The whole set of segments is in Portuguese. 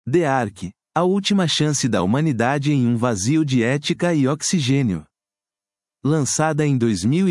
The Ark, a última chance da humanidade em um vazio de ética e oxigênio. Lançada em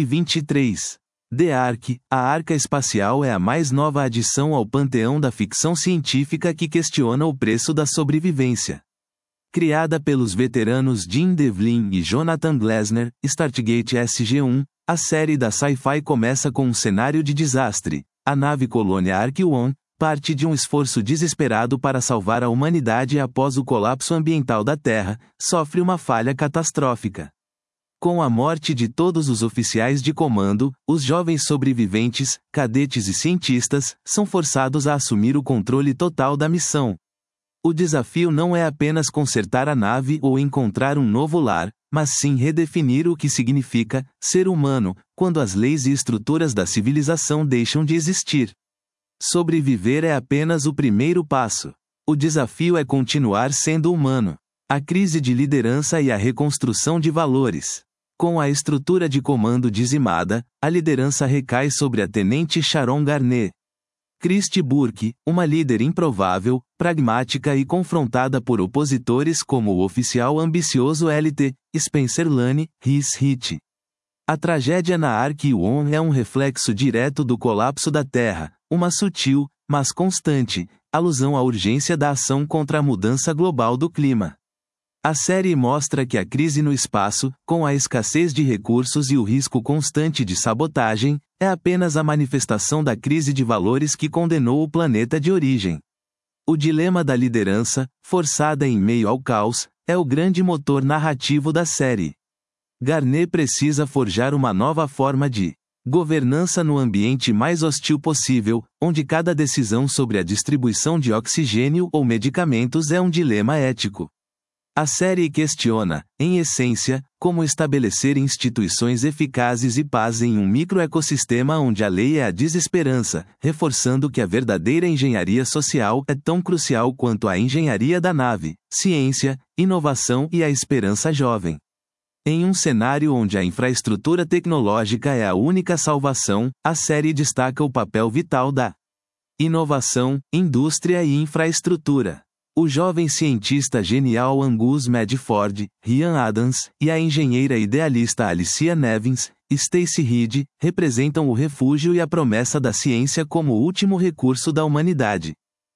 2023. The Ark, a Arca Espacial é a mais nova adição ao panteão da ficção científica que questiona o preço da sobrevivência. Criada pelos veteranos Jim Devlin e Jonathan Glasner, Stargate SG-1, a série da Sci-Fi começa com um cenário de desastre. A nave colônia Ark-1 parte de um esforço desesperado para salvar a humanidade após o colapso ambiental da Terra, sofre uma falha catastrófica. Com a morte de todos os oficiais de comando, os jovens sobreviventes, cadetes e cientistas, são forçados a assumir o controle total da missão. O desafio não é apenas consertar a nave ou encontrar um novo lar, mas sim redefinir o que significa ser humano, quando as leis e estruturas da civilização deixam de existir. Sobreviver é apenas o primeiro passo. O desafio é continuar sendo humano. A crise de liderança e a reconstrução de valores. Com a estrutura de comando dizimada, a liderança recai sobre a tenente Sharon Garnet. Christy Burke, uma líder improvável, pragmática e confrontada por opositores como o oficial ambicioso LT, Spencer Lane, Rhys. A tragédia na Ark-1 é um reflexo direto do colapso da Terra, uma sutil, mas constante, alusão à urgência da ação contra a mudança global do clima. A série mostra que a crise no espaço, com a escassez de recursos e o risco constante de sabotagem, é apenas a manifestação da crise de valores que condenou o planeta de origem. O dilema da liderança, forçada em meio ao caos, é o grande motor narrativo da série. Garnet precisa forjar uma nova forma de governança no ambiente mais hostil possível, onde cada decisão sobre a distribuição de oxigênio ou medicamentos é um dilema ético. A série questiona, em essência, como estabelecer instituições eficazes e paz em um microecossistema onde a lei é a desesperança, reforçando que a verdadeira engenharia social é tão crucial quanto a engenharia da nave, ciência, inovação e a esperança jovem. Em um cenário onde a infraestrutura tecnológica é a única salvação, a série destaca o papel vital da inovação, indústria e infraestrutura. O jovem cientista genial Angus Medford, Ryan Adams, e a engenheira idealista Alicia Nevins, Stacy Reed, representam o refúgio e a promessa da ciência como o último recurso da humanidade.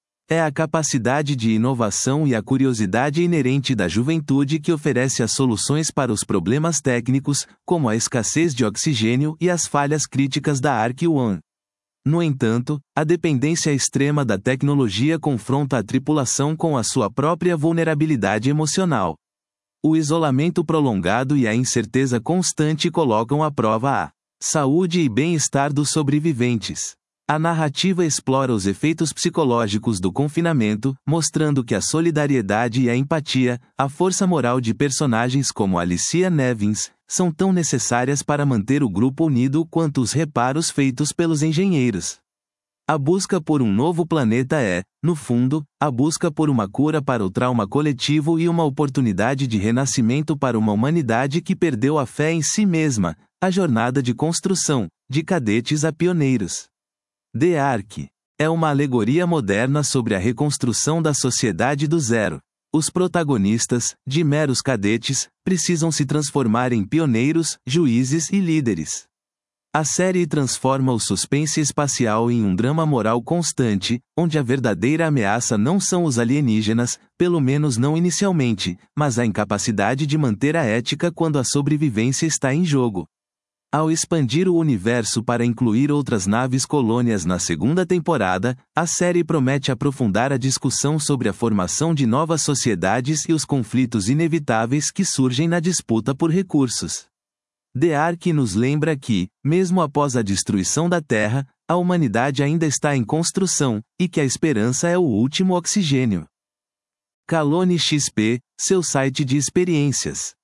É a capacidade de inovação e a curiosidade inerente da juventude que oferece as soluções para os problemas técnicos, como a escassez de oxigênio e as falhas críticas da Ark-1. No entanto, a dependência extrema da tecnologia confronta a tripulação com a sua própria vulnerabilidade emocional. O isolamento prolongado e a incerteza constante colocam à prova a saúde e bem-estar dos sobreviventes. A narrativa explora os efeitos psicológicos do confinamento, mostrando que a solidariedade e a empatia, a força moral de personagens como Alicia Nevins, são tão necessárias para manter o grupo unido quanto os reparos feitos pelos engenheiros. A busca por um novo planeta é, no fundo, a busca por uma cura para o trauma coletivo e uma oportunidade de renascimento para uma humanidade que perdeu a fé em si mesma, a jornada de construção, de cadetes a pioneiros. The Ark é uma alegoria moderna sobre a reconstrução da sociedade do zero. Os protagonistas, de meros cadetes, precisam se transformar em pioneiros, juízes e líderes. A série transforma o suspense espacial em um drama moral constante, onde a verdadeira ameaça não são os alienígenas, pelo menos não inicialmente, mas a incapacidade de manter a ética quando a sobrevivência está em jogo. Ao expandir o universo para incluir outras naves colônias na segunda temporada, a série promete aprofundar a discussão sobre a formação de novas sociedades e os conflitos inevitáveis que surgem na disputa por recursos. The Ark nos lembra que, mesmo após a destruição da Terra, a humanidade ainda está em construção, e que a esperança é o último oxigênio. Calone XP, seu site de experiências.